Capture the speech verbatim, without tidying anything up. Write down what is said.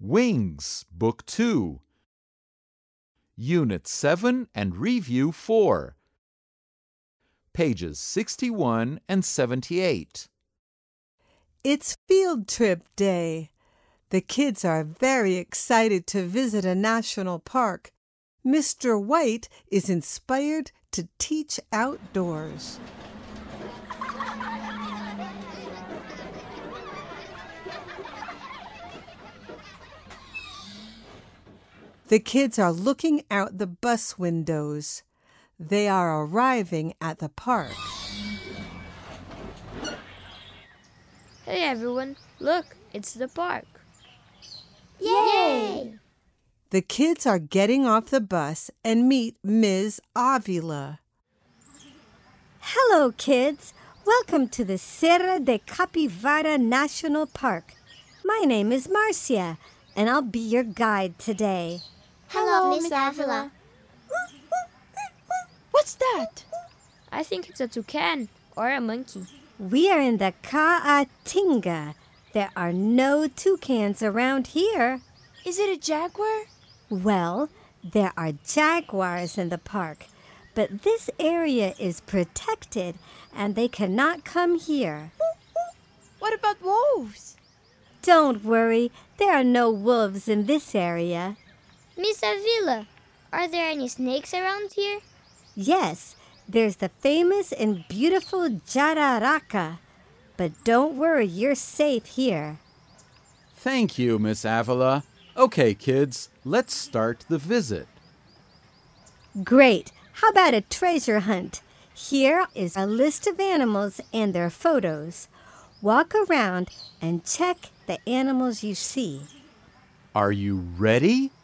Wings, Book two. Unit seven and Review four. Pages sixty-one and seventy-eight. It's field trip day. The kids are very excited to visit a national park. Mister White is inspired to teach outdoors. The kids are looking out the bus windows. They are arriving at the park. Hey everyone, look, it's the park. Yay! The kids are getting off the bus and meet Miz Avila. Hello, kids. Welcome to the Serra de Capivara National Park. My name is Marcia, and I'll be your guide today. Hello, Miss Avila. What's that? I think it's a toucan or a monkey. We are in the Caatinga. There are no toucans around here. Is it a jaguar? Well, there are jaguars in the park, but this area is protected and they cannot come here. What about wolves? Don't worry, there are no wolves in this area. Miss Avila, are there any snakes around here? Yes, there's the famous and beautiful Jararaca. But don't worry, you're safe here. Thank you, Miss Avila. Okay, kids, let's start the visit. Great. How about a treasure hunt? Here is a list of animals and their photos. Walk around and check the animals you see. Are you ready?